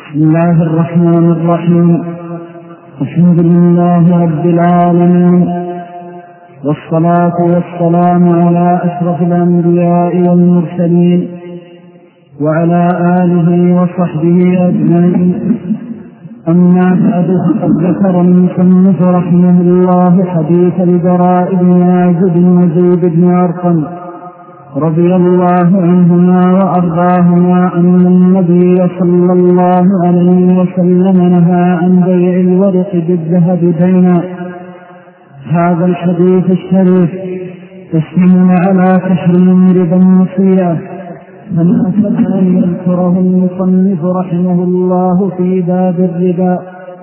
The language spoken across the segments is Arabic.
بسم الله الرحمن الرحيم. الحمد لله رب العالمين، والصلاة والسلام على أشرف الأنبياء والمرسلين وعلى آله وصحبه أجمعين. أما بعد، فقد ذكر المصنف رحمه الله حديث البراء بن عازب وزيد بن أرقم رضي الله عنهما وأرضاهما أن النبي صلى الله عليه وسلم نهى عن بيع الورق بالذهب دينا. هذا الحديث الشريف يشمل على تحريم ربا النصيحة، فناسب أن يذكره المصنف رحمه الله في باب الربا.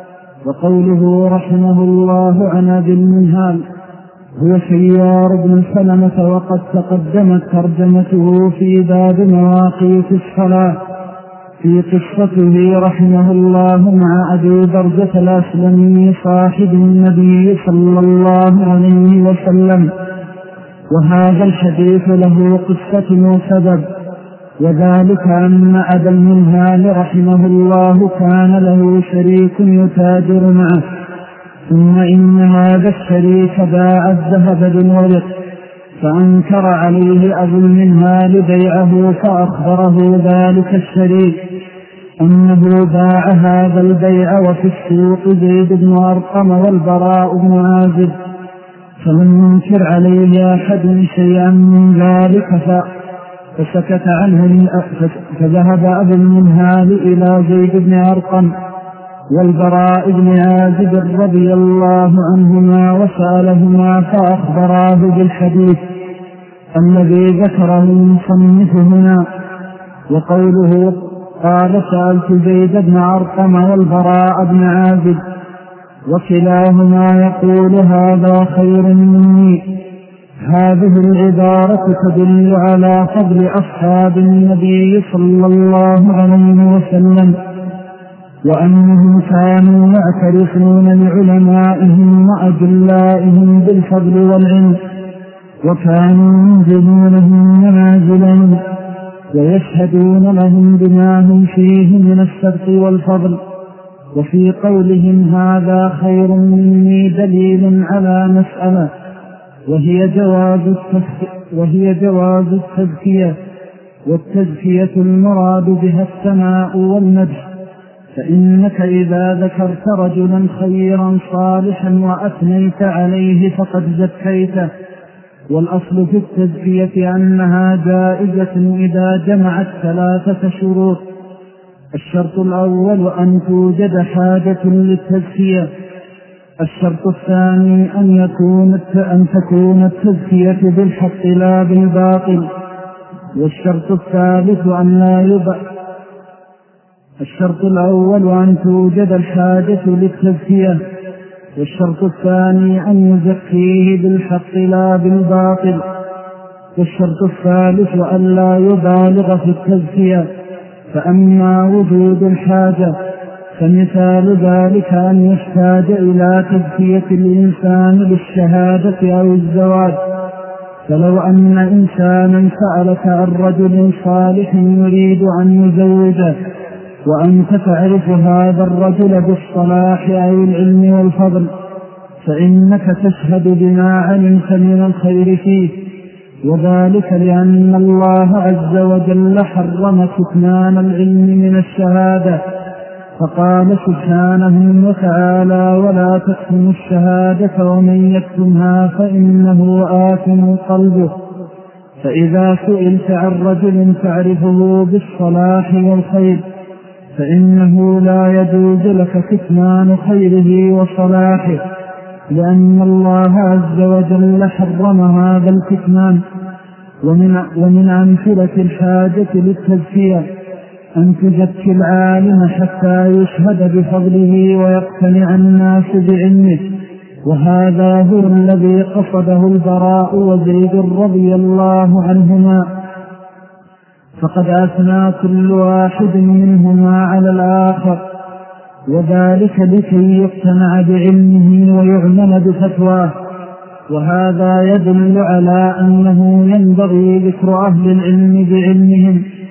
وقوله رحمه الله عن أبي المنهال هو شيار بن سلمة، وقد تقدمت ترجمته في باب مواقيت الصلاة في قصته رحمه الله مع أبي برزة الأسلمي صاحب النبي صلى الله عليه وسلم. وهذا الحديث له قصة وسبب، وذلك أن أبا المنهال رحمه الله كان له شريك يتاجر معه، ثم إن هذا الشريك باع الذهب بالورق، فأنكر عليه أبو المنهال بيعه، فأخبره ذلك الشريك أنه باع هذا البيع وفي السوق زيد بن أرقم والبراء بن عازب، فلم ينكر عليه أحد شيئا من ذلك، فسكت عنه. فذهب أبو المنهال إلى زيد بن أرقم والبراء بن عازب رضي الله عنهما وسألهما، فأخبراه بالحديث الذي ذكره المصنف هنا. وقوله قال سألت زيد بن أرقم والبراء بن عازب، وكلاهما يقول هذا خير مني. هذه العبارة تدل على فضل أصحاب النبي صلى الله عليه وسلم، وأنهم كانوا يعترفون لعلمائهم وأجلائهم بالفضل والعلم، وكانوا ينزلونهم منازلهم ويشهدون لهم بما هم فيه من السبق والفضل. وفي قولهم هذا خير مني دليل على مسألة، وهي جواز التزكية، والتزكية المراد بها الثناء والمدح. فإنك إذا ذكرت رجلا خيرا صالحا وأثنيت عليه فقد زكيته. والأصل في التزكية أنها جائزة إذا جمعت 3 شروط. الشرط الأول أن توجد حاجة للتزكية. الشرط الثاني أن تكون التزكية بالحق لا بالباطل. والشرط الثالث الشرط الأول أن توجد الحاجة للتزكية، والشرط الثاني أن يزكيه بالحق لا بالباطل، والشرط الثالث أن لا يبالغ في التزكية. فأما وجود الحاجة فمثال ذلك أن يحتاج إلى تزكية الإنسان بالشهادة أو الزواج. فلو أن إنسانا سألك عن رجل صالح يريد أن يزوجه، وأنت تعرف هذا الرجل بالصلاح أو العلم والفضل، فإنك تشهد بما علمت من الخير فيه، وذلك لأن الله عز وجل حرم كتمان العلم من الشهادة، فقال سبحانه وتعالى ولا تكتموا الشهادة ومن يكتمها فإنه آثم قلبه. فإذا سئلت عن رجل تعرفه بالصلاح والخير فإنه لا يجوز لك كتمان خيره وصلاحه، لأن الله عز وجل حرم هذا الكتمان. ومن أمثلة الحاجة للتزكية أن تزكي العالم حتى يشهد بفضله ويقتنع الناس بعلمه، وهذا هو الذي قصده البراء وزيد رضي الله عنهما، فقد أثنى كل واحد منهما على الآخر، وذلك لكي يقتنع بعلمه ويعمل بفتواه. وهذا يدل على أنه ينبغي ذكر أهل العلم بعلمهم،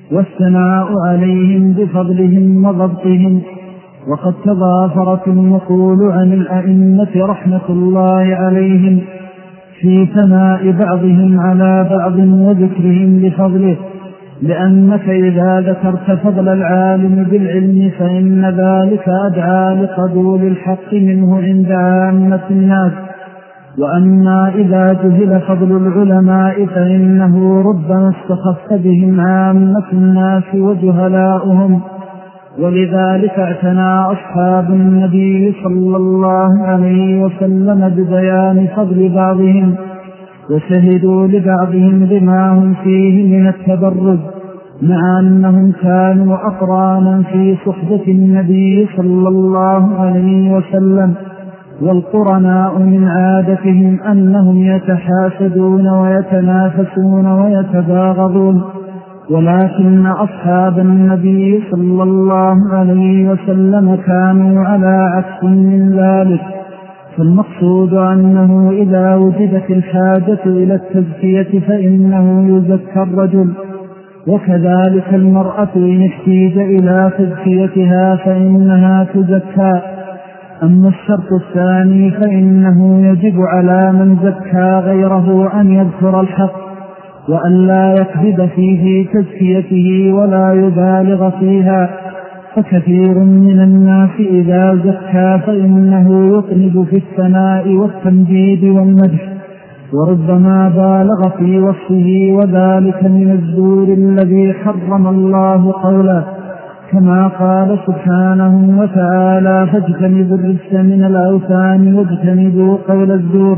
والثناء عليهم بفضلهم وضبطهم. وقد تضافرت النقول عن الأئمة رحمة الله عليهم في ثناء بعضهم على بعض وذكرهم بفضله، لأنك إذا ذكرت فضل العالم بالعلم فإن ذلك أدعى لقبول الحق منه عند عامة الناس. وأما إذا جهل فضل العلماء فإنه ربما استخف بهم عامة الناس وجهلاؤهم. ولذلك اعتنى أصحاب النبي صلى الله عليه وسلم ببيان فضل بعضهم، وشهدوا لبعضهم بما هم فيه من التبرز، مع أنهم كانوا أقرانا في صحبة النبي صلى الله عليه وسلم. والقرناء من عادتهم أنهم يتحاسدون ويتنافسون ويتباغضون، ولكن أصحاب النبي صلى الله عليه وسلم كانوا على عكس من ذلك. فالمقصود أنه إذا وجدت الحاجة إلى التزكية فإنه يزكى الرجل، وكذلك المرأة إن احتيج إلى تزكيتها فإنها تزكى. أما الشرط الثاني فإنه يجب على من زكى غيره أن يذكر الحق وأن لا يكذب في تزكيته ولا يبالغ فيها. فكثير من الناس إذا زكى فإنه يطنب في الثناء والتمجيد والمدح، وربما بالغ في وصفه، وذلك من الزور الذي حرم الله قوله، كما قال سبحانه وتعالى: فاجتنبوا الرجس من الأوثان واجتنبوا قول الزور.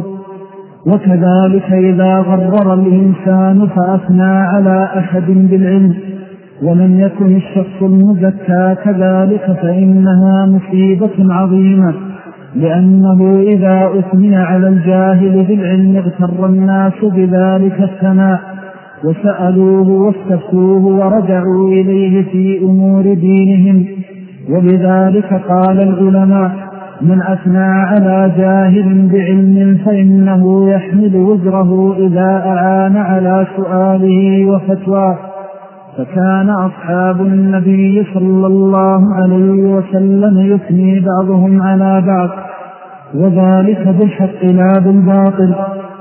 وكذلك إذا غرر الإنسان فأثنى على أحد بالعلم ولم يكن الشخص المزكى كذلك فإنها مصيبة عظيمة، لأنه إذا أثني على الجاهل بالعلم اغتر الناس بذلك الثناء وسألوه واستفتوه ورجعوا إليه في أمور دينهم. وبذلك قال العلماء: من أثنى على جاهل بعلم فإنه يحمل وزره إذا أعان على سؤاله وفتواه. فكان أصحاب النبي صلى الله عليه وسلم يثني بعضهم على بعض، وذلك بالحق لا بالباطل.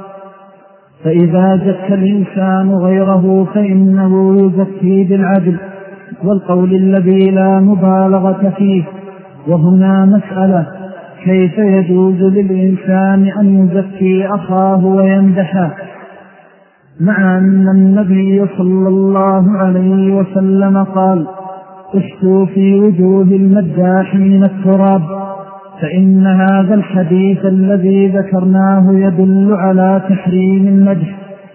فإذا زكى الإنسان غيره فإنه يزكي بالعدل والقول الذي لا مبالغة فيه. وهنا مسألة: كيف يجوز للإنسان أن يزكي أخاه ويمدحه، مع أن النبي صلى الله عليه وسلم قال: اشتوا في وجوه المداحين التراب. فإن هذا الحديث الذي ذكرناه يدل على تحريم المدح،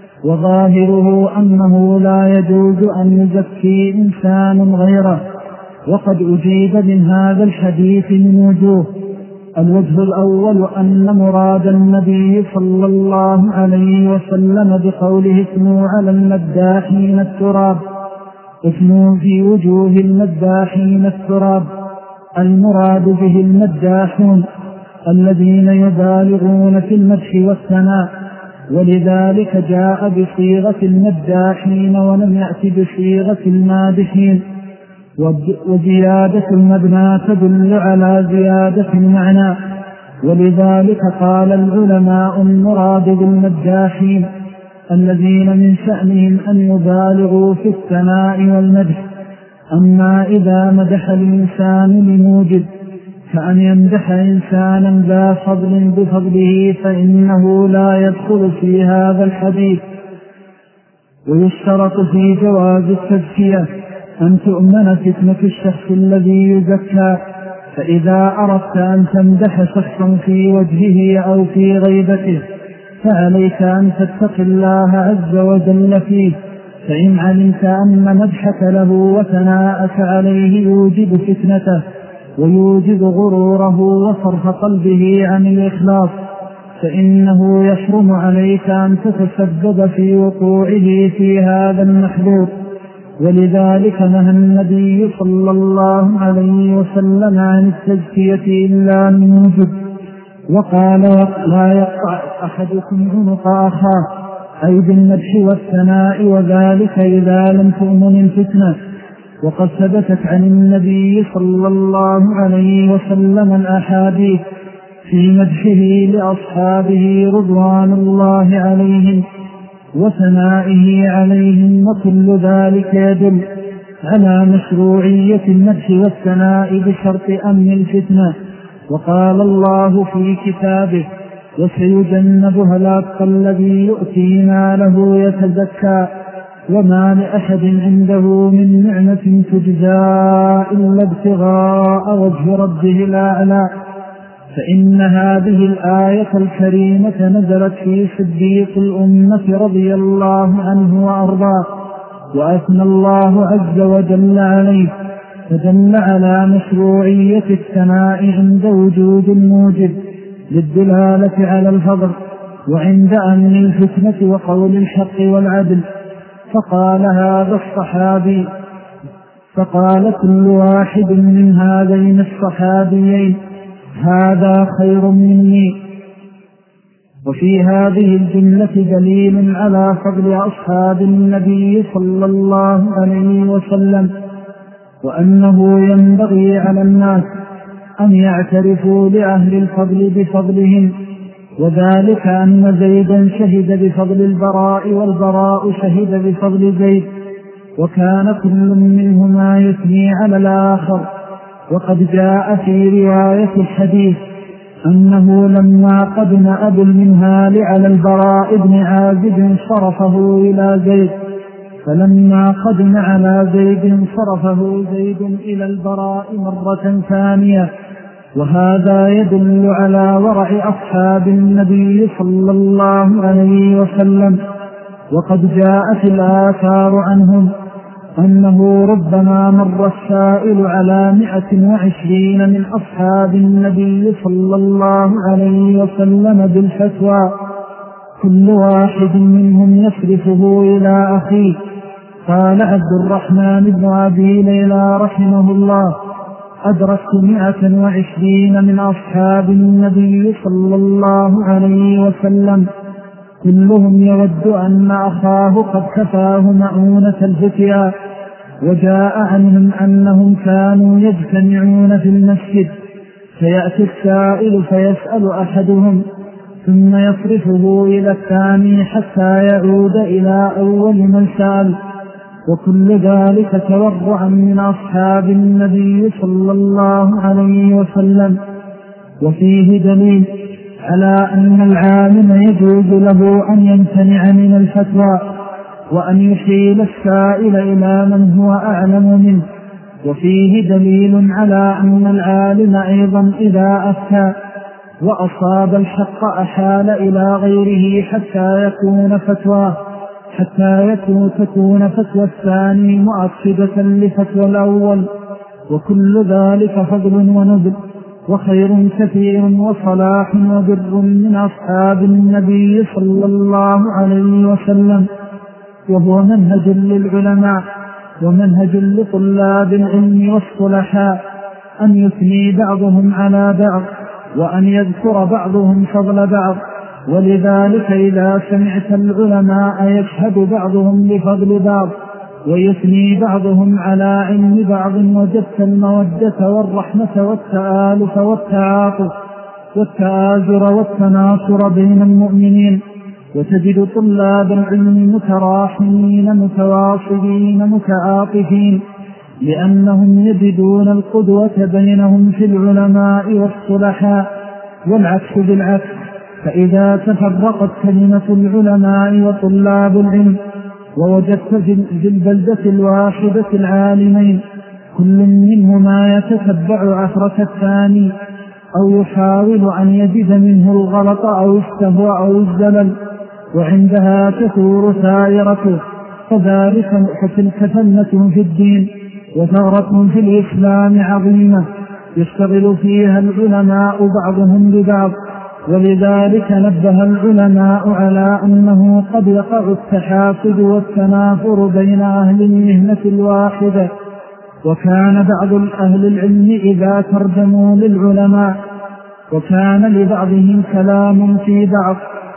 وظاهره أنه لا يجوز أن يزكي إنسان غيره. وقد أجيب من هذا الحديث من وجوه: الوجه الأول أن مراد النبي صلى الله عليه وسلم بقوله اثنوا على المداحين التراب، اثنوا في وجوه المداحين التراب، المراد به المداحون الذين يبالغون في المدح والثناء، ولذلك جاء بصيغة المداحين ولم يأتي بصيغة المادحين. وزيادة المبنى تدل على زيادة المعنى، ولذلك قال العلماء: المراد بالمداحين الذين من شأنهم أن يبالغوا في الثناء والمدح. أما إذا مدح الإنسان لموجب كأن يمدح إنسانا ذا فضل بفضله فإنه لا يدخل في هذا الحديث. ويشترط في جواز التزكية أن تؤمن فتنة الشخص الذي يزكى. فإذا أردت أن تمدح شخصا في وجهه أو في غيبته فعليك أن تتقي الله عز وجل فيه، فإن علمت أن مدحك له وثناءك عليه يوجب فتنته ويوجب غروره وصرف قلبه عن الإخلاص فإنه يحرم عليك أن تتسبب في وقوعه في هذا المحذور. ولذلك نهى النبي صلى الله عليه وسلم عن التزكية إلا من وجب، وقال: لا يقطع أحدكم عنق أخاه أي بالمدح والثناء، وذلك إذا لم تؤمن الفتنة. وقد ثبتت عن النبي صلى الله عليه وسلم الأحاديث في مدحه لأصحابه رضوان الله عليهم وثنائه عليهم، وكل ذلك يدل على مشروعية المدح والثناء بشرط أمن الفتنة. وقال الله في كتابه: وسيجنبها الأتقى الذي يؤتي ماله يتزكى وما لأحد عنده من نعمة تجزى إلا ابتغاء وجه ربه الأعلى. فإن هذه الآية الكريمة نزلت في صديق الأمة رضي الله عنه وأرضاه، وأثنى الله عز وجل عليه، فدل على مشروعية الثناء عند وجود الموجب للدلالة على الفضل، وعند أمن الفتنة وقول الحق والعدل. فقال هذا الصحابي، فقال كل واحد من هذين الصحابيين: هذا خير مني. وفي هذه الجملة دليل على فضل أصحاب النبي صلى الله عليه وسلم، وأنه ينبغي على الناس أن يعترفوا لأهل الفضل بفضلهم، وذلك أن زيدا شهد بفضل البراء، والبراء شهد بفضل زيد، وكان كل منهما يثني على الآخر. وقد جاء في رواية الحديث أنه لما قدم أبو المنهال على البراء بن عازب صرفه إلى زيد، فلما قدم على زيد صرفه زيد إلى البراء مرة ثانية. وهذا يدل على ورع أصحاب النبي صلى الله عليه وسلم. وقد جاءت الآثار عنهم أنه ربما مر السائل على 120 من أصحاب النبي صلى الله عليه وسلم بالفتوى، كل واحد منهم يصرفه إلى أخيه. قال عبد الرحمن بن أبي ليلى رحمه الله: أدركت 120 من أصحاب النبي صلى الله عليه وسلم، كلهم يود أن أخاه قد كفاه مؤونة الفتيا. وجاء عنهم أنهم كانوا يجتمعون في المسجد، فيأتي السائل فيسأل أحدهم ثم يصرفه إلى الثاني حتى يعود إلى أول من سأل، وكل ذلك تورعا من أصحاب النبي صلى الله عليه وسلم. وفيه دليل على أن العالم يجوز له أن يمتنع من الفتوى، وأن يحيل السائل إلى من هو أعلم منه. وفيه دليل على أن العالم أيضا إذا أفتى وأصاب الحق أحال إلى غيره حتى تكون فتوى الثاني مؤكدة لفتوى الأول. وكل ذلك فضل ونبل وخير كثير وصلاح وبر من أصحاب النبي صلى الله عليه وسلم. وهو منهج للعلماء ومنهج لطلاب العلم والصلحاء أن يثني بعضهم على بعض، وأن يذكر بعضهم فضل بعض. ولذلك إذا سمعت العلماء يشهد بعضهم لفضل بعض ويثني بعضهم على علم بعض، وجدت المودة والرحمة والتآلف والتعاطف والتآزر والتناصر بين المؤمنين. وتجد طلاب العلم متراحمين متواصلين متعاطفين، لأنهم يجدون القدوة بينهم في العلماء والصلحاء، والعكس بالعكس. فإذا تفرقت كلمة العلماء وطلاب العلم ووجدت في البلدة الواحدة العالمين كل منهما يتتبع عثرة الثاني، أو يحاول أن يجد منه الغلط أو السهو أو الزلل، وعندها تثور ثائرته. فتلك فنة في الدين وثغرة في الإسلام عظيمة يشتغل فيها العلماء بعضهم ببعض. ولذلك نبه العلماء على أنه قد يقع التحاسد والتنافر بين أهل المهنة الواحدة. وكان بعض أهل العلم إذا ترجموا للعلماء وكان لبعضهم كلام في بعض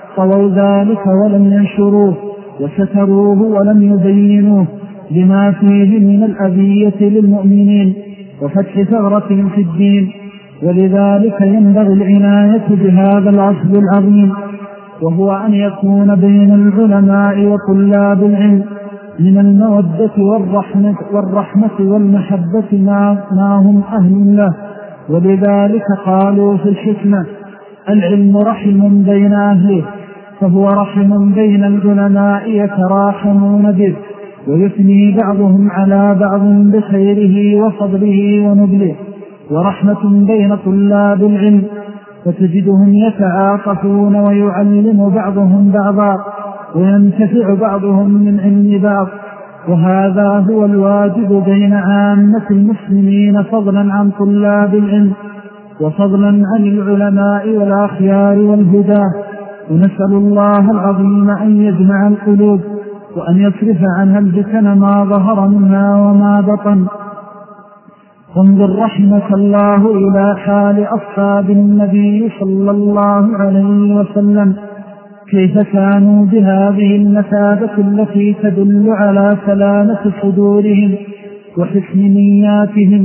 طووا ذلك ولم ينشروه وستروه ولم يبينوه لما فيه من الأذية للمؤمنين وفتح ثغرة في الدين. ولذلك ينبغي العناية بهذا الأصل العظيم، وهو أن يكون بين العلماء وطلاب العلم من المودة والرحمة والمحبة ما هم أهل له. ولذلك قالوا في الحكمة: العلم رحم بين أهله، فهو رحم بين العلماء يتراحمون به ويثني بعضهم على بعض بخيره وفضله ونبله، ورحمة بين طلاب العلم، فتجدهم يتعاطفون ويعلم بعضهم بعضا وينتفع بعضهم من علم بعض. وهذا هو الواجب بين عامة المسلمين فضلا عن طلاب العلم وفضلا عن العلماء والأخيار والهداه. ونسأل الله العظيم أن يجمع القلوب وأن يصرف عنها الفتن ما ظهر منها وما بطن. انظر رحمك الله إلى حال أصحاب النبي صلى الله عليه وسلم كيف كانوا بهذه المثابة التي تدل على سلامة صدورهم وحسن نياتهم.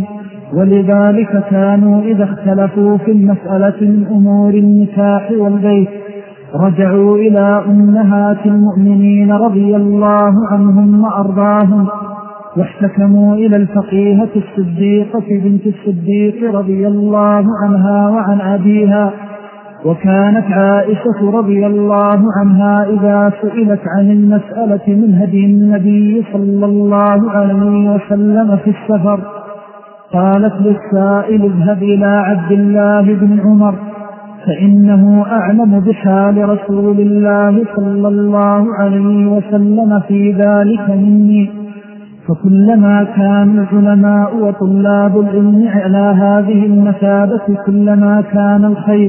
ولذلك كانوا إذا اختلفوا في المسألة من أمور النكاح والبيت رجعوا إلى أمهات المؤمنين رضي الله عنهم وأرضاهم، واحتكموا إلى الفقيهة الصديقة بنت الصديق رضي الله عنها وعن أبيها. وكانت عائشة رضي الله عنها إذا سئلت عن المسألة من هدي النبي صلى الله عليه وسلم في السفر قالت للسائل: اذهب إلى عبد الله بن عمر فإنه أعلم بحال رسول الله صلى الله عليه وسلم في ذلك مني. فكلما كان العلماء وطلاب العلم على هذه المثابة كلما كان الخير.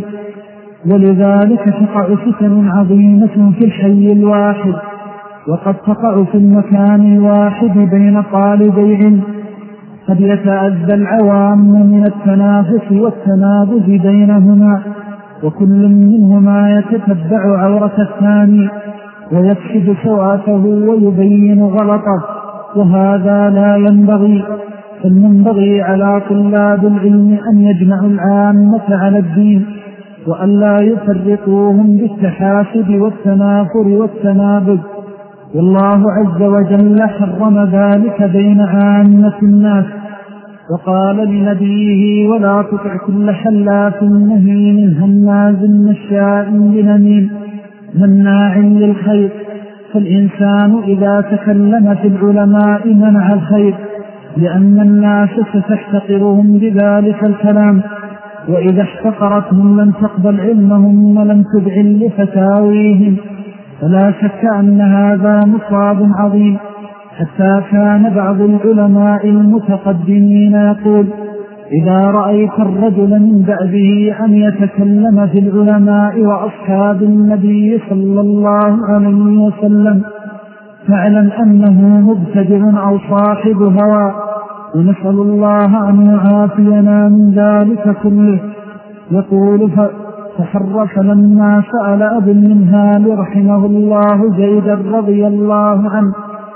ولذلك تقع فتن عظيمة في الحي الواحد، وقد تقع في المكان الواحد بين طالبي علم. قد يتأذى العوام من التنافس والتنابز بينهما، وكل منهما يتتبع عورة الثاني ويكشف سواته ويبين غلطه، وهذا لا ينبغي. فالمنبغي على طلاب العلم أن يجمعوا العامة على الدين وأن لا يفرقوهم بالتحاسد والتنافر والتنابذ. والله عز وجل حرم ذلك بين عامة الناس، وقال لنبيه: ولا تطع كل حلاف مهين هماز مشاء بنميم مناع للخير. فالإنسان إذا تكلم في العلماء منع الخير، لأن الناس ستحتقرهم بذلك الكلام، وإذا احتقرتهم لم تقبل علمهم ولم تذعن لفتاويهم. فلا شك أن هذا مصاب عظيم، حتى كان بعض العلماء المتقدمين يقول: إذا رأيت الرجل من دأبه أن يتكلم في العلماء وأصحاب النبي صلى الله عليه وسلم فاعلم أنه مبتدع أو صاحب هوى. ونسأل الله أن يعافينا من ذلك كله. يقول: فحرف لما سأل أبو المنهال رحمه الله زيدا رضي الله عنه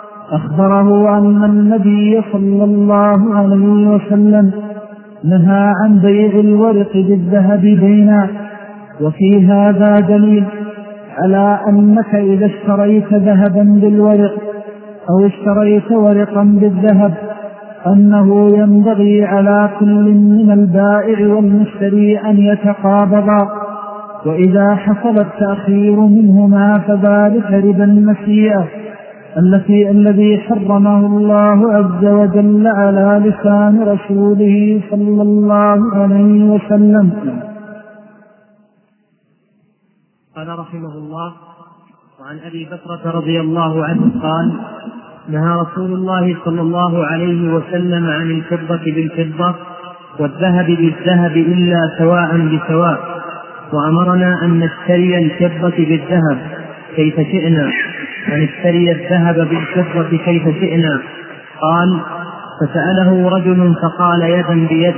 أخبره أن النبي صلى الله عليه وسلم نهى عن بيع الورق بالذهب بينا. وفي هذا دليل على أنك إذا اشتريت ذهبا بالورق أو اشتريت ورقا بالذهب أنه ينبغي على كل من البائع والمشتري أن يتقابضا، وإذا حصل التأخير منهما فذلك ربا النسيئة الذي حرمه الله عز وجل على لسان رسوله صلى الله عليه وسلم. قال رحمه الله: وعن أبي بكرة رضي الله عنه قال: نهى رسول الله صلى الله عليه وسلم عن الفضة بالفضة والذهب بالذهب إلا سواء بسواء، وأمرنا أن نشتري الفضة بالذهب كيف شئنا ونشتري الذهب بالفضة كيف شئنا. قال: فسأله رجل فقال: يدا بيد.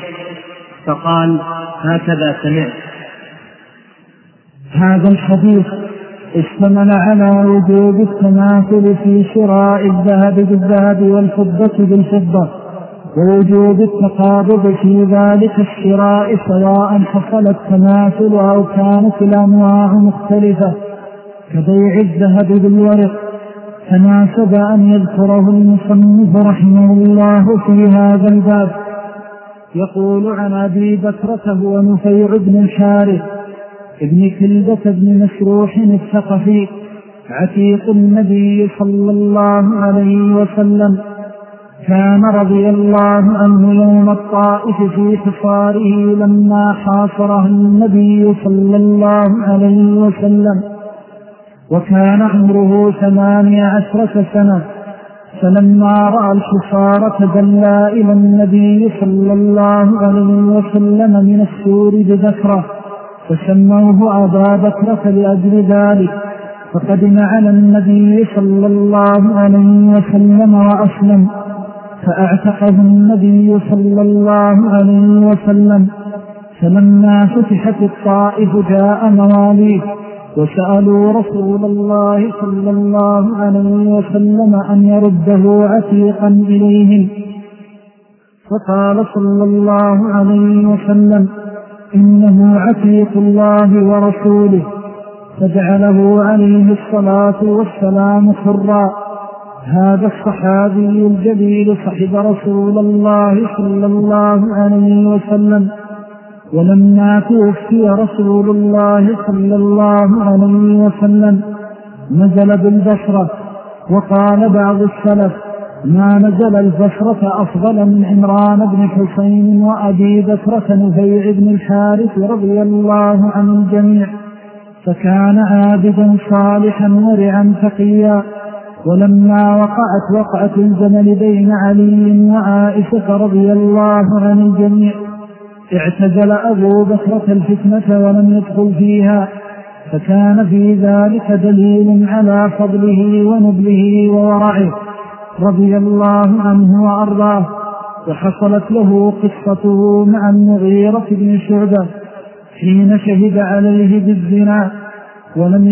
فقال: هكذا سمعت. هذا الحديث اشتمل على وجوب التماثل في شراء الذهب بالذهب والفضة بالفضة، ووجوب التقابض في ذلك الشراء سواء حصل التماثل أو كانت الأنواع مختلفة كبيع الذهب بالورق. فناسب أن يذكره المصنف رحمه الله في هذا الباب. يقول عن أبي بكرة هو نفيع بن الحارث ابن كلبة بن مسروح الثقفي عتيق النبي صلى الله عليه وسلم، كان رضي الله عنه يوم الطائف في حصاره لما حاصره النبي صلى الله عليه وسلم، وكان عمره 18 سنة. فلما رأى الحصار تدلى إلى النبي صلى الله عليه وسلم من السور بذكره، فسموه أبا بكرة لأجل ذلك. فقدم على النبي صلى الله عليه وسلم وأسلم، فأعتقه النبي صلى الله عليه وسلم. فلما فتحت الطائف جاء مواليه وسألوا رسول الله صلى الله عليه وسلم أن يرده عتيقا إليهم، فقال صلى الله عليه وسلم: إنه عتيق الله ورسوله. فجعله عليه الصلاة والسلام حرا. هذا الصحابي الجليل صحب رسول الله صلى الله عليه وسلم، ولما توفي رسول الله صلى الله عليه وسلم نزل بالبصرة. وقال بعض السلف: ما نزل البصرة أفضل من عمران بن حسين وأبي بكرة نفيع بن الحارث رضي الله عن الجميع. فكان عابدا صالحا ورعا تقيا. ولما وقعت وقعة الجمل بين علي وعائشة رضي الله عن الجميع اعتزل أبو بكرة الفتنة ولم يدخل فيها، فكان في ذلك دليل على فضله ونبله وورعه رضي الله عنه وأرضاه. وحصلت له قصته مع المغيرة بن شعبة حين شهد عليه بالزنا ولم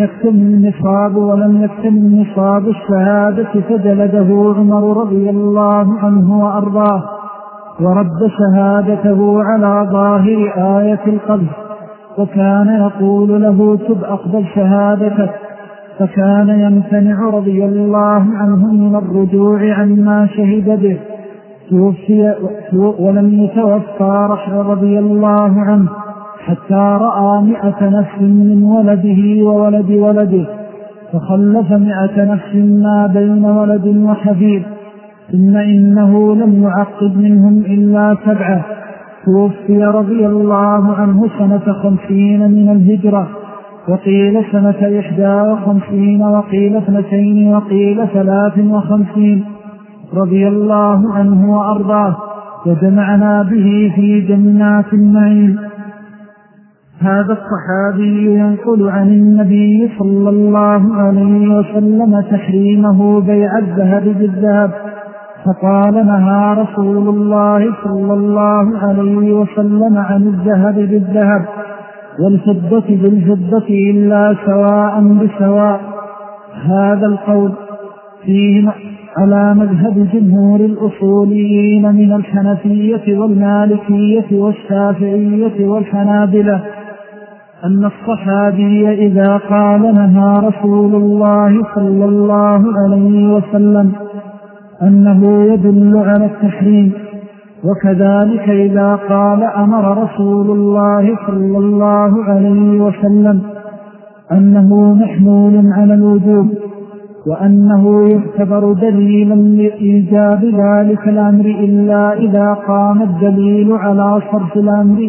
يكتمل نصاب الشهادة، فجلده عمر رضي الله عنه وأرضاه، ورد شهادته على ظاهر آية القذف، وكان يقول له: تب أقبل شهادتك. فكان يمتنع رضي الله عنه من الرجوع عما شهد به. توفي ولم يتوفى رضي الله عنه حتى رأى 100 نفس من ولده وولد ولده، فخلف 100 نفس ما بين ولد وحفيد، ثم إنه لم يعقب منهم إلا 7. توفي رضي الله عنه سنة 50 من الهجرة، وقيل سنة 51 وقيل 2 وقيل 53 رضي الله عنه وأرضاه، وجمعنا به في جنات النعيم. هذا الصحابي ينقل عن النبي صلى الله عليه وسلم تحريمه بيع الذهب بالذهب، فقال: نهى رسول الله صلى الله عليه وسلم عن الذهب بالذهب والفضة بالفضة إلا سواء بسواء. هذا القول فيه على مذهب جمهور الأصوليين من الحنفية والمالكية والشافعية والحنابلة، أن الصحابي إذا قال نهى رسول الله صلى الله عليه وسلم أنه يدل على التحريم، وكذلك إذا قال أمر رسول الله صلى الله عليه وسلم أنه محمول على الوجوب، وأنه يعتبر دليلا لإيجاب ذلك الأمر إلا إذا قام الدليل على صرف الأمر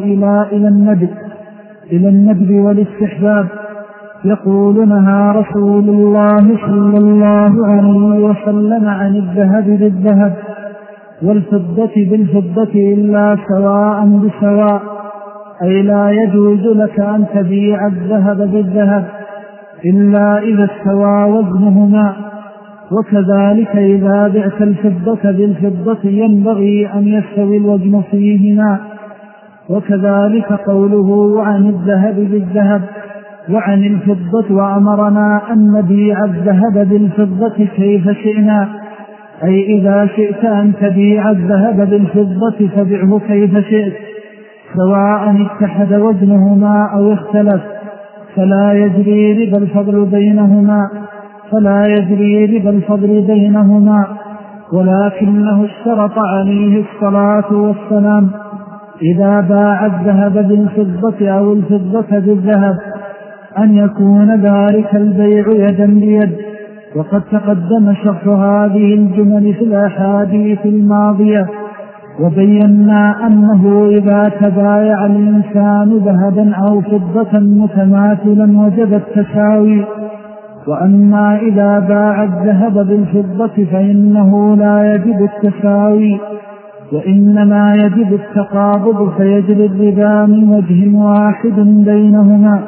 إلى الندب والاستحباب. يقول: نهى رسول الله صلى الله عليه وسلم عن الذهب بالذهب والفضة بالفضة إلا سواء بسواء، أي لا يجوز لك أن تبيع الذهب بالذهب إلا إذا استوى وزنهما، وكذلك إذا بعت الفضة بالفضة ينبغي أن يستوي الوزن فيهما. وكذلك قوله عن الذهب بالذهب وعن الفضة وأمرنا أن نبيع الذهب بالفضة كيف شئنا، أي إذا شئت أن تبيع الذهب بالفضة فبعه كيف شئت، سواء اتحد وزنهما أو اختلف، فلا يجري ربا الفضل بينهما، ولكنه اشترط عليه الصلاة والسلام إذا باع الذهب بالفضة أو الفضة بالذهب أن يكون ذلك البيع يدا بيد. وقد تقدم شرح هذه الجمل في الأحاديث الماضية، وبينا أنه إذا تبايع الإنسان ذهبا أو فضة متماثلا وجب التساوي، وأما إذا باع الذهب بالفضة فإنه لا يجب التساوي، وإنما يجب التقابض فيجري الربا من وجه واحد بينهما.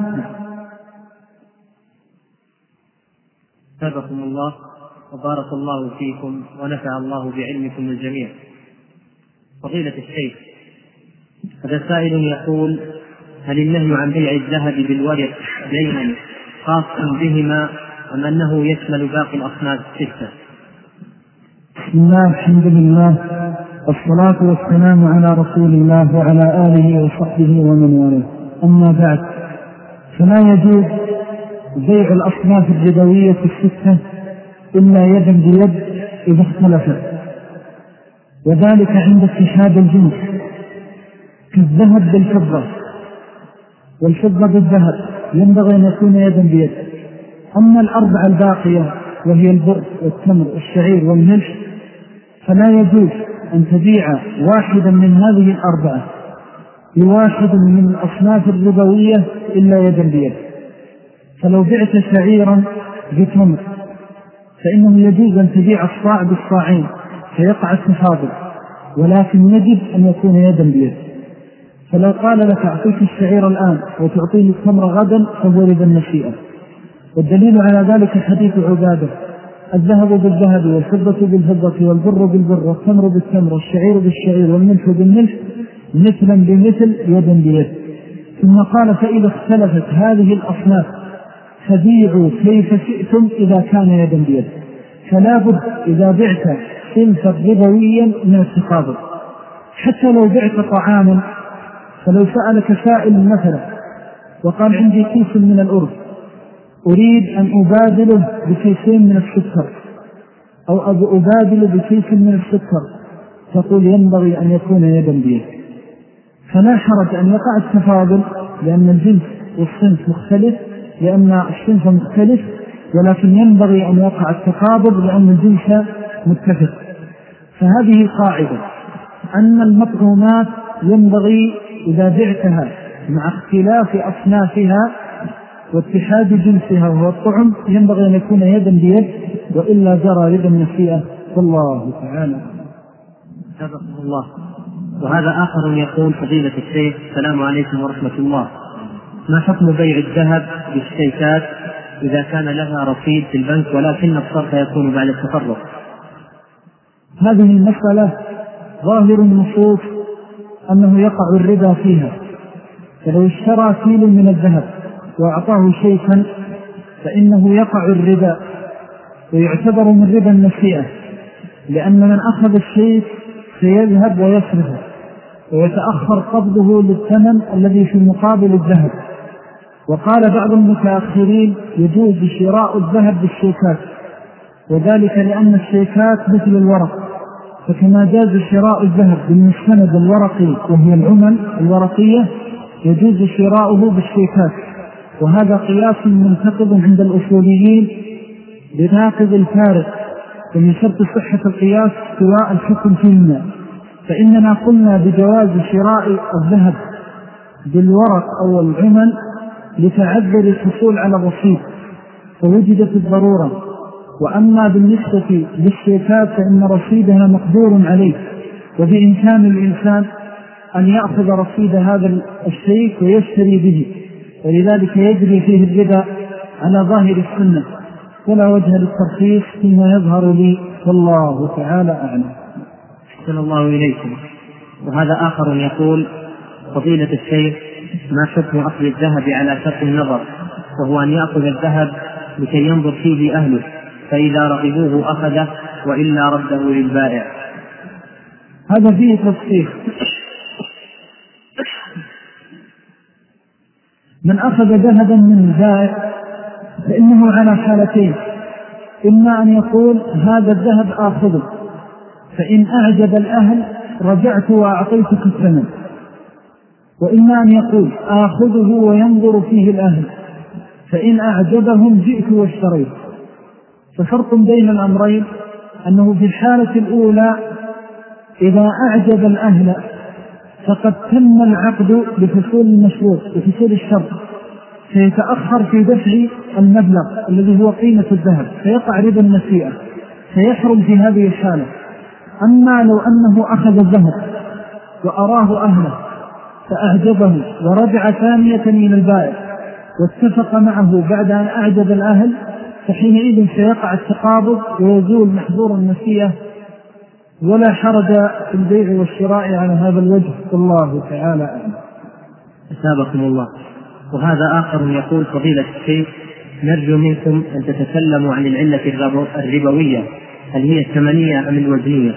أثابكم الله وبارك الله فيكم ونفع الله بعلمكم الجميع. فضيلة الشيخ، هذا سائل يقول: هل النهي عن بيع الذهب بالورق دينا خاص بهما أم أنه يشمل باقي الأصناف الستة؟ بسم الله، الحمد لله، والصلاة والسلام على رسول الله وعلى آله وصحبه ومن والاه. أما بعد، فلا يجوز بيع الأصناف الربوية الستة إلا يدا بيد إذا اختلفت، وذلك عند اتحاد الجنس كالذهب بالفضة والفضة بالذهب ينبغي أن يكون يدا بيد. أما الأربعة الباقية وهي البر والتمر والشعير والملح فلا يجوز أن تبيع واحدا من هذه الأربعة بواحد من الأصناف الربوية إلا يدا بيد. فلو بعت شعيرا بتمر فإنه يجوز أن تبيع الصاع بالصاعين فيقع التفاضل، ولكن يجب أن يكون يدا بيد. فلو قال لك أعطيك الشعير الآن وتعطيني التمر غدا فهو ربا النسيئة. والدليل على ذلك حديث عبادة: الذهب بالذهب والفضة بالفضة والبر بالبر والتمر بالتمر والشعير بالشعير والملح بالملح مثلا بمثل يدا بيد. ثم قال: فإذا اختلفت هذه الأصناف فبيعوا كيف شئتم إذا كان يدا بيد. فلا بد إذا بعت صنفا ربويا من التقابض. حتى لو بعت طعاما، فلو سألك سائل مثلا وقال: عندي كيس من الأرز أريد أن أبادله بكيسين من السكر، أو أبادله بكيس من السكر، تقول ينبغي أن يكون يدا بيد. فلا حرج أن يقع التفاضل لأن الجنس والصنف مختلف، لأن الصنف مختلف، ولكن ينبغي أن يقع التقابض لأن الجنس متفق. فهذه قاعدة أن المطعومات ينبغي إذا بعتها مع اختلاف أصنافها واتحاد جنسها وهو الطعم ينبغي أن يكون يدا بيد، وإلا جرى ربا النسيئة. والله تعالى. حفظكم الله. وهذا آخر يقول: فضيلة الشيخ، السلام عليكم ورحمة الله، ما حكم بيع الذهب بالشيكات إذا كان لها رصيد في البنك ولكن الصرف يكون بعد التفرق؟ هذه المسألة ظاهر النصوص أنه يقع الربا فيها. فلو اشترى كيلو من الذهب وأعطاه شيئا فإنه يقع الربا ويعتبر من ربا النسيئة، لأن من أخذ الشيء سيذهب ويصرفه ويتأخر قبضه للثمن الذي في مقابل الذهب. وقال بعض المتأخرين: يجوز شراء الذهب بالشيكات، وذلك لأن الشيكات مثل الورق، فكما جاز شراء الذهب بالمستند الورقي وهي العمل الورقية يجوز شراؤه بالشيكات. وهذا قياس منتقد عند الأصوليين بناقض الفارق، ومن شرط صحة القياس سواء الحكم فيهما. فإننا قلنا بجواز شراء الذهب بالورق أو العمل لتعذر الحصول على الرصيد فوجدت الضرورة. وأما بالنسبة للشيكات فإن رصيدها مقدور عليه، وبإمكان الإنسان أن يأخذ رصيد هذا الشيك ويشتري به، ولذلك يجري فيه الربا على ظاهر السنة، ولا وجه للترخيص فيما يظهر لي، والله تعالى أعلم. أحسن الله إليكم. وهذا آخر يقول: فضيلة الشيخ، ما حكم أخذ الذهب على شرط النظر وهو أن يأخذ الذهب لكي ينظر فيه أهله، فإذا رغبوه أخذه وإلا رده للبائع. هذا فيه تفصيل. من أخذ ذهبا من البائع فإنه على حالتين: إما أن يقول هذا الذهب آخذه، فإن أعجب الأهل رجعت وأعطيتك الثمن، وإما أن يقول آخذه وينظر فيه الأهل، فإن أعجبهم جئت واشتريت. ففرق بين الأمرين أنه في الحالة الأولى إذا أعجب الأهل فقد تم العقد بفصول المشروط بفصول الشرط، فيتأخر في دفع المبلغ الذي هو قيمة الذهب، فيقع ربا النسيئة، فيحرم في هذه الحالة. أما لو أنه أخذ الذهب وأراه أهله فأعجبه ورجع ثانية من البائع واتفق معه بعد أن أعجب الأهل، فحينئذ سيقع التقابض ويزول محظور النسيئة، ولا حرج في البيع والشراء على هذا الوجه. الله تعالى أعلم. أثابكم الله. وهذا آخر يقول: فضيلة الشيخ، نرجو منكم أن تتكلموا عن العلة الربوية، هل هي الثمنية أم الوزنية؟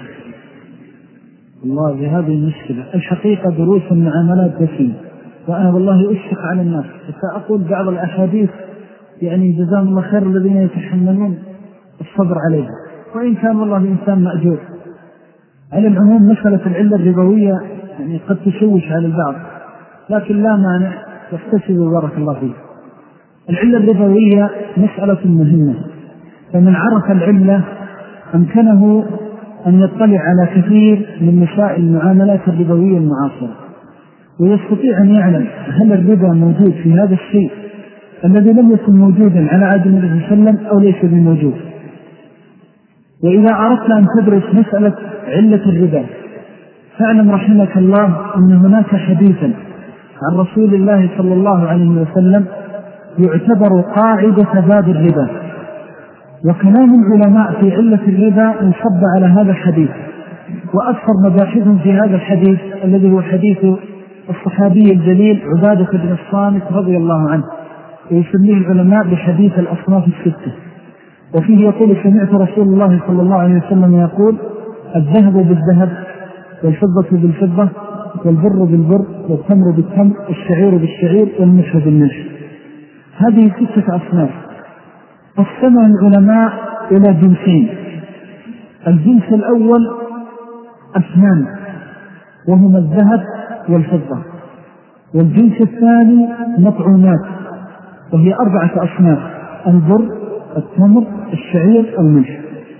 الله، هذه المشكلة. الحقيقة دروس المعاملات دسمة، وأنا والله أشفق على الناس، فأقول بعض الأحاديث يعني جزاهم الله خير الذين يتحملون الصبر عليها، وإن كان والله الإنسان مأجور. على العموم مسألة العلة الربوية يعني قد تشوش على البعض، لكن لا مانع، واحتسبوا بارك الله فيه. العلة الربوية مسألة مهمة، فمن عرف العلة أمكنه أن يطلع على كثير من مسائل المعاملات الربوية المعاصرة، ويستطيع أن يعلم هل الربا موجود في هذا الشيء الذي لم يكن موجودا على عهد النبي صلى الله عليه وسلم أو ليس بموجود. وإذا أردت أن تدرس مسألة علة الربا فاعلم رحمك الله أن هناك حديثا عن رسول الله صلى الله عليه وسلم يعتبر قاعدة باب الربا، وكلام العلماء في علة الربا انصب على هذا الحديث، وأكثر مباحثهم في هذا الحديث الذي هو حديث الصحابي الجليل عبادة بن الصامت رضي الله عنه، ويسميه العلماء بحديث الأصناف الستة. وفيه يقول: سمعت رسول الله صلى الله عليه وسلم يقول: الذهب بالذهب، والفضة بالفضة، والبر بالبر، والتمر بالتمر، والشعير بالشعير، والنشر بالنشر. هذه ستة أصناف قسمها العلماء إلى جنسين. الجنس الأول أثمان، وهما الذهب والفضة. والجنس الثاني مطعومات، وهي 4 أصناف: البر، التمر، الشعير، النشر.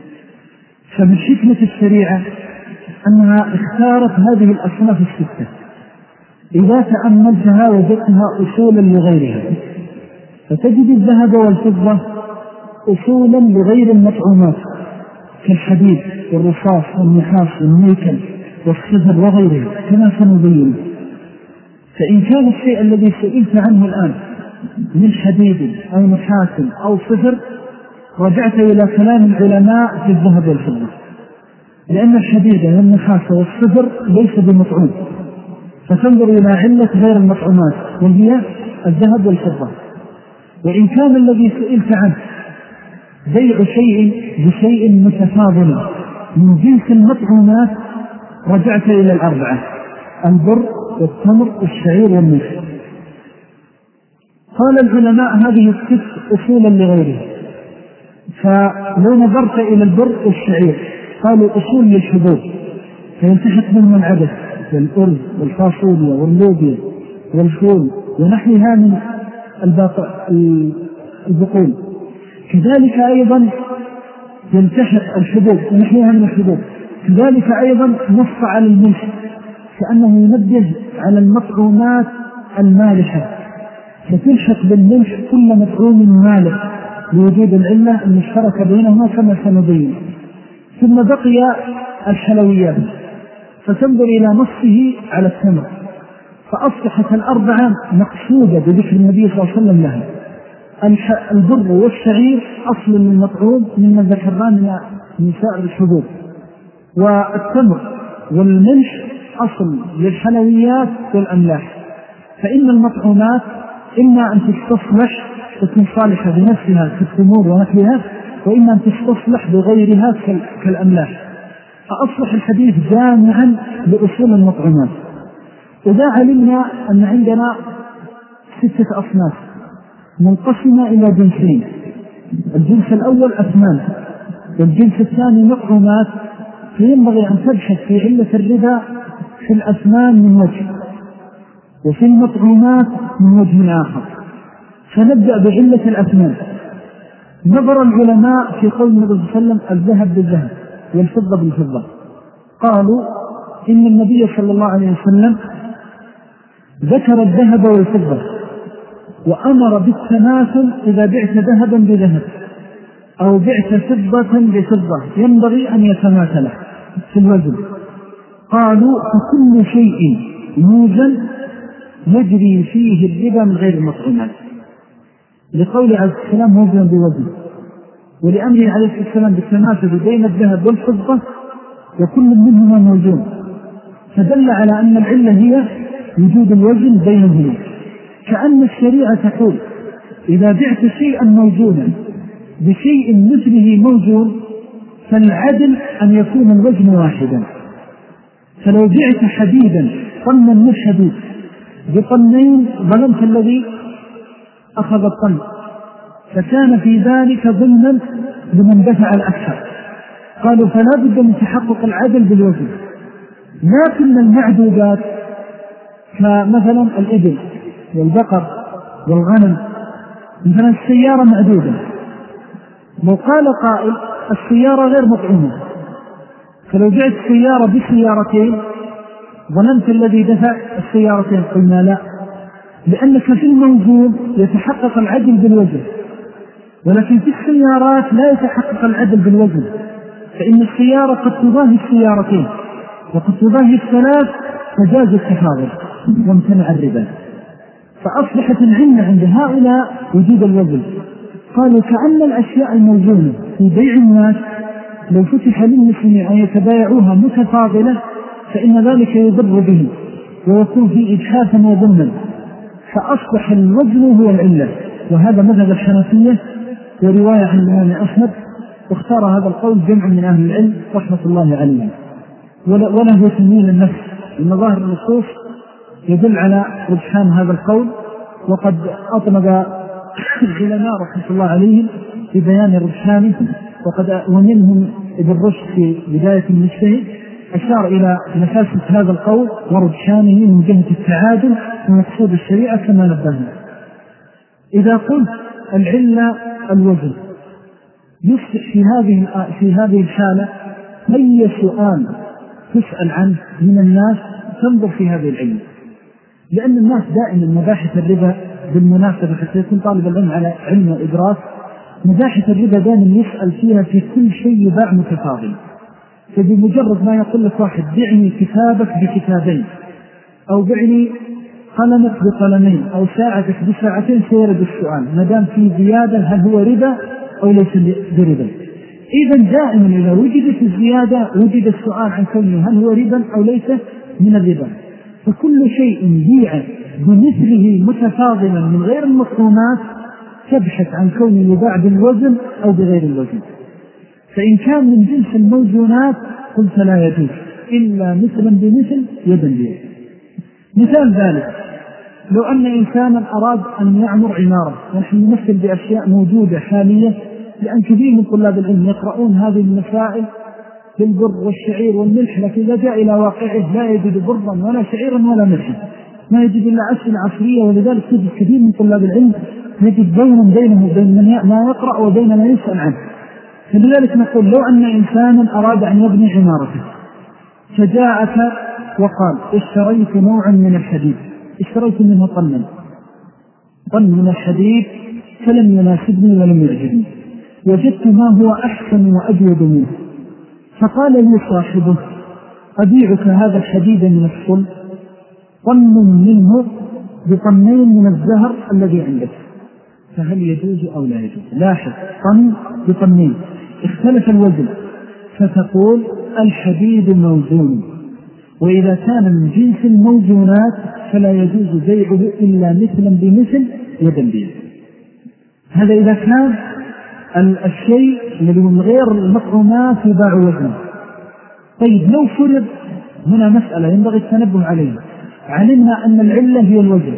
فمن حكمة الشريعة أنها اختارت هذه الأصناف الستة، إذا تأملتها وجدتها أصولا لغيرها، فتجد الذهب والفضة أصولا لغير المطعومات كالحديد والرصاص والنحاس والنيكل والصفر وغيره كما سنبين. فإن كان الشيء الذي سئلت عنه الآن من حديد أو نحاس أو صفر رجعت إلى كلام العلماء في الذهب والفضة، لأن الحديد والنحاس والصفر ليس بمطعوم، فتنظر إلى علة غير المطعومات وهي الذهب والفضة. وإن كان الذي سئلت عنه بيع شيء بشيء متفاضل من جنس المطعومات رجعت إلى 4: البر والتمر والشعير والنشر. قال العلماء هذه الست أصولا لغيرها، فلو نظرت إلى البر والشعير قالوا أصول للحبوب، فينتحت منهم العدس والأرز والفاصوليا واللوبيا والفول ونحوها من البقول. كذلك أيضا ينتحت الحبوب ونحوها من الحبوب. كذلك أيضا نص على الملح، كأنه ينبه على المطعومات المالحة، فتلحق بالملح كل مطعوم مالح لوجود العلة المشتركة بينهما كما سنبين. ثم بقي الحلويات، فتنظر إلى نصه على التمر، فأصبحت 4 مقصودة بذكر النبي صلى الله عليه وسلم لها. البر والشعير أصل من مطعوم مما ذكرناه من سائر الحبوب، والتمر والملح أصل للحلويات والأملاح. فإن المطعومات إما أن تستصلح تكون صالحة بنفسها كالتمور ونحوها، وإما أن تستصلح بغيرها كالأملاح. فأصبح الحديث جامعا لأصول المطعومات. إذا علمنا أن عندنا 6 أصناف منقسمة إلى جنسين، الجنس الأول أثمان، والجنس الثاني مطعومات، فينبغي أن تبحث في علة الربا في الأثمان من وجه، وفي المطعومات من وجه آخر. فنبدأ بعلة الأثمان. نظر العلماء في قول النبي صلى الله عليه وسلم الذهب بالذهب والفضة بالفضة، قالوا إن النبي صلى الله عليه وسلم ذكر الذهب والفضة وأمر بالتماثل إذا بعت ذهبا بذهب أو بعت فضة بفضة ينبغي أن يتماثل في الوزن. قالوا فكل شيء موزن يجري فيه الربا من غير المطعومات، لقول عليه السلام موزن بوزن، ولأمره عليه السلام بالتماثل بين الذهب والفضة وكل منهما موزون، فدل على أن العلة هي وجود الوزن بينهما. كأن الشريعة تقول إذا بعت شيئا موزونا بشيء مثله موزون فالعدل أن يكون الوزن واحدا. فلو بعت حديدا طنا من حديد بطنين ظلمت الذي أخذ الطن، فكان في ذلك ظلما لمن دفع الأكثر. قالوا فلا بد من تحقق العدل بالوزن. لكن المعدودات كمثلا الإبل والبقر والغنم، مثلا السيارة معدودة، لو قال قائل السيارة غير مطعومة، فلو جاءت السيارة بسيارتين ظننت الذي دفع السيارتين، قلنا لا، لأنك في الموزون يتحقق العدل بالوزن، ولكن في السيارات لا يتحقق العدل بالوزن، فإن السيارة قد تضاهي السيارتين وقد تضاهي الثلاث، فجاز التفاضل وامتنع الربا. فأصبحت العلة عند هؤلاء وجود الوزن. قالوا كأن الأشياء الموزونة في بيع الناس لو فتح للمسلمين أن يتبايعوها متفاضلة فإن ذلك يضر به ويكون فيه إجحافا وظلما، فأصبح الوزن هو العلة. وهذا مذهب الحنفية ورواية عن الإمام أحمد، واختار هذا القول جمع من أهل العلم رحمة الله عليهم. وله تمييل النفس، إن ظاهر النصوص يدل على رجحان هذا القول، وقد أطلب العلماء رحمة الله عليهم في بيان رجحانه، ومنهم ابن رشد في بداية المجتهد أشار إلى نفاسة هذا القول ورجحانه من جهة التعادل ومقصود الشريعة كما نبهنا. إذا قلت العلة الوزن، يصبح في هذه الحالة أي سؤال تسأل عنه من الناس تنظر في هذه العلة، لأن الناس دائما مباحث الربا بالمناسبة حتى يكون طالب العلم على علم وإدراك، مباحث الربا دائما يسأل فيها في كل شيء يباع متفاضل. فبمجرد ما يقول لك واحد بعني كتابك بكتابين أو بعني قلمك بقلمين أو ساعتك بساعتين سيرد السؤال ما دام في زيادة هل هو ربا أو ليس بربا. إذن دائما إذا وجدت الزيادة وجد السؤال عن كونه هل هو ربا أو ليس من الربا. فكل شيء بيع بمثله متفاضلا من غير المطعومات تبحث عن كونه يباع بالوزن أو بغير الوزن. فإن كان من جنس الموزونات قلت لا يجوز إلا مثلا بمثل يدا بيد. مثال ذلك لو أن إنسانا أراد أن يعمر عمارة، ونحن نمثل بأشياء موجودة حالية، لأن كثير من طلاب العلم يقرؤون هذه المسائل بالبر والشعير والملح، لكن إذا جاء إلى واقعه لا يجد برا ولا شعيرا ولا ملحا، ما يجد إلا أسئلة عصرية. ولذلك تجد كثير من طلاب العلم يجد بينه وبين ما يقرأ وبين ما يسأل عنه. فلذلك نقول لو أن إنسانا أراد أن يبني عمارته فجاءك وقال اشتريت نوعا من الحديد، اشتريت منه طن من الحديد فلم يناسبني ولم يعجبني، وجدت ما هو أحسن وأجود منه، فقال لي صاحبه أبيعك هذا الحديد من الصلب طن منه بطنين من الزهر الذي عندك، فهل يجوز أو لا يجوز؟ لاحظ طن بطنين اختلف الوزن، فتقول الحديد موزون، وإذا كان من جنس الموزونات فلا يجوز بيعه إلا مثلا بمثل يدا بيد. هذا إذا كان الشيء الذي من غير المطعومات يباع وزنه. طيب لو فرض هنا مسألة ينبغي التنبه عليها، علمنا أن العلة هي الوزن،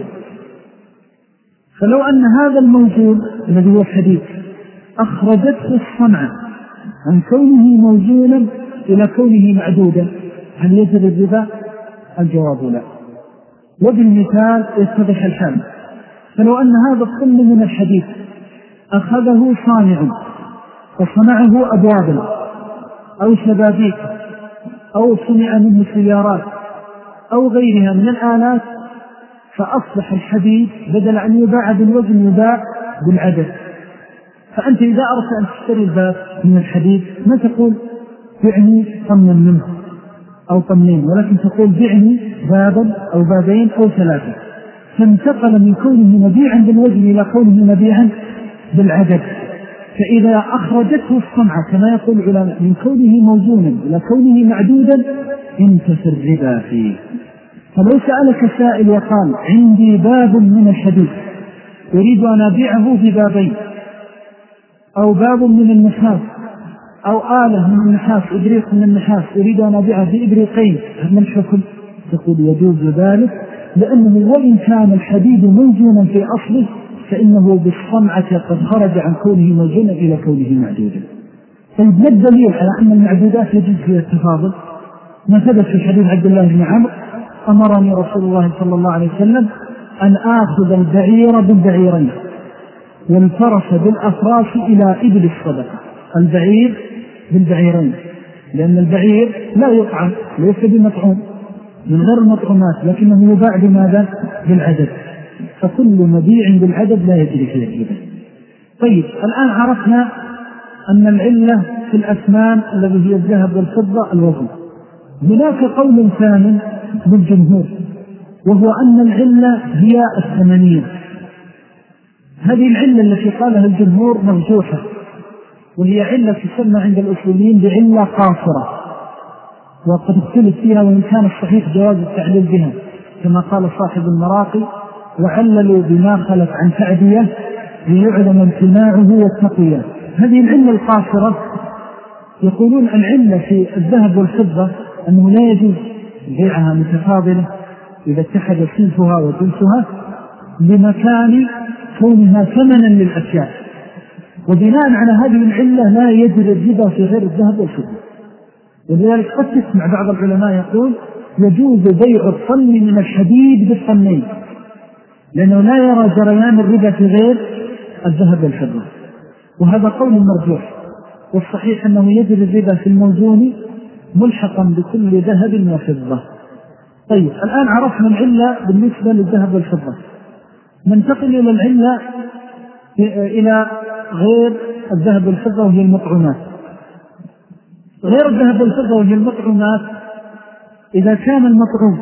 فلو أن هذا الموجود الذي هو الحديد أخرجته الصنعة عن كونه موزونا إلى كونه معدودا، هل يجري الربا؟ الجواب لا. وبالمثال يتضح الحال، فلو أن هذا الطن من الحديد أخذه صانع وصنعه أبوابا أو شبابيك أو صنع منه سيارات أو غيرها من الآلات، فأصبح الحديد بدل أن يباع بالوزن يباع بالعدد. فأنت إذا أردت أن تشتري الباب من الحديد ما تقول بعني طنا منه أو طنين، ولكن تقول بعني بابا أو بابين أو ثلاثة، فانتقل من كونه مبيعا بالوزن إلى كونه مبيعا بالعدد. فإذا أخرجته الصنعة كما يقول العلماء من كونه موزونا إلى كونه معدودا انتفى الربا فيه. فلو سألك سائل وقال عندي باب من الحديد أريد أن أبيعه ببابين، أو باب من النحاس، أو آلة من النحاس، إبريق من النحاس أريد أن أبيعه بإبريقين، ما الحكم؟ تقول يجوز ذلك، لأنه وإن كان الحديد موزونا في أصله فإنه بالصنعة قد خرج عن كونه موزونا إلى كونه معدودا. طيب ما الدليل على أن المعدودات يجوز فيها التفاضل؟ ما ثبت في حديث عبد الله بن عمرو أمرني رسول الله صلى الله عليه وسلم أن آخذ البعير بالبعيرين والفرس بالأفراس إلى إبل الصدقة. البعير بالبعيرين، لأن البعير لا يطعم، ليس بمطعوم من غير المطعومات، لكنه يباع بماذا؟ بالعدد. فكل مبيع بالعدد لا يجري فيه الربا. طيب الآن عرفنا أن العلة في الأثمان الذي هي الذهب والفضة الوزن. هناك قول ثاني للجمهور وهو أن العلة هي الثمنية. هذه العلة التي قالها الجمهور مرجوحة، وهي علة تسمى عند الأصوليين بعلة قاصرة، وقد اختلف فيها، وإن كان الصحيح جواز التعليل بها كما قال صاحب المراقي وعللوا بما خلف عن تعدية ليعلم امتناعه والتقوية. هذه العلة القاصرة يقولون العلة في الذهب والفضة أنه لا يجوز بيعها متفاضلة إذا اتحد صنفها وجنسها لمكان كونها ثمنا للأشياء، وبناء على هذه العلة لا يجري الربا في غير الذهب والفضة. ولذلك قد تسمع بعض العلماء يقول يجوز بيع الطن من الحديد بالطنين، لأنه لا يرى جريان الربا في غير الذهب والفضة، وهذا قول مرجوح. والصحيح أنه يجري الربا في الموزون ملحقا بكل ذهب وفضة. طيب الآن عرفنا العلة بالنسبة للذهب والفضة، ننتقل إلى العلة إلى غير الذهب والفضة وهي المطعومات. غير الذهب والفضة وهي المطعومات، إذا كان المطعوم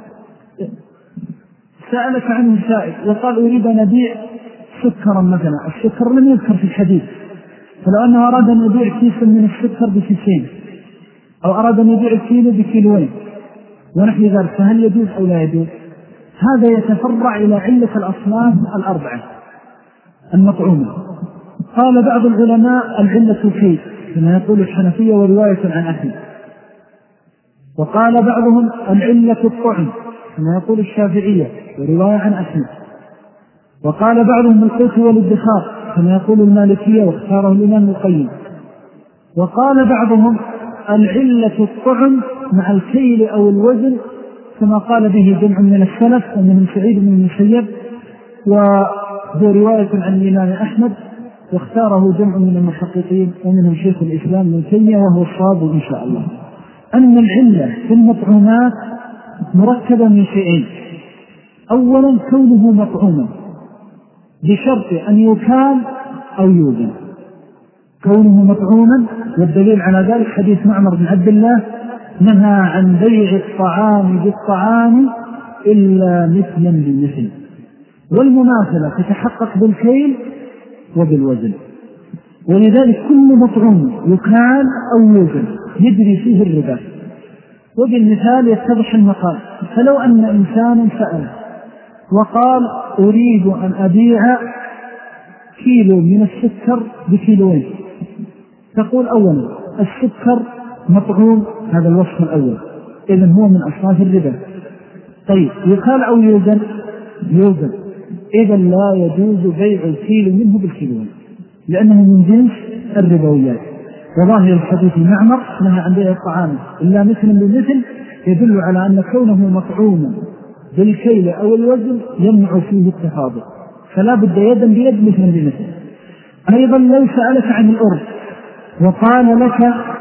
سألك عنه سائل وقال أريد أن أبيع سكرا مثلا، السكر لم يذكر في الحديث، فلو أنه أراد أن يبيع كيسا من السكر بكيسين أو أراد أن يبيع الكيلو بكيلوين ونحن ذلك، فهل يجوز أو لا يجوز؟ هذا يتفرع إلى علة الأصناف الأربعة المطعومة. قال بعض العلماء العلة فيه كما يقول الحنفية ورواية عن أحمد، وقال بعضهم العلة الطعم كما يقول الشافعية ورواية عن أحمد، وقال بعضهم القوت والادخار كما يقول المالكية واختاره الإمام القيم، وقال بعضهم العلة الطعم مع الكيل أو الوزن كما قال به جمع من السلف ومن سعيد بن المسيب وذو رواية عن الإمام أحمد، واختاره جمع من المحققين ومنهم شيخ الإسلام ابن تيمية وهو الصواب إن شاء الله، أن العلة في المطعومات مركبة من شيئين. أولا كونه مطعوما بشرط أن يكال أو يوزن، كونه مطعوما، والدليل على ذلك حديث معمر بن عبد الله نهى عن بيع الطعام بالطعام إلا مثلا بمثل، والمماثلة تتحقق بالكيل وبالوزن، ولذلك كل مطعوم يكال أو يوزن يجري فيه الربا. وبالمثال يتضح المقال، فلو أن إنسانا سأل وقال أريد أن أبيع كيلو من السكر بكيلوين، تقول أولا السكر مطعوم، هذا الوصف الأول، إذن هو من أصناف الربا. طيب يقال أو يوزن، إذن لا يجوز بيع الكيلو منه بالكيلوين لأنه من جنس الربويات. وظاهر الحديث معمر نهى عن بيع الطعام إلا مثلا بمثل، يدل على أن كونه مطعوما بالكيل أو الوزن يمنع فيه التفاضل، فلا بد يدا بيد مثلا بمثل. أيضا لو سألك عن الأرز وقال لك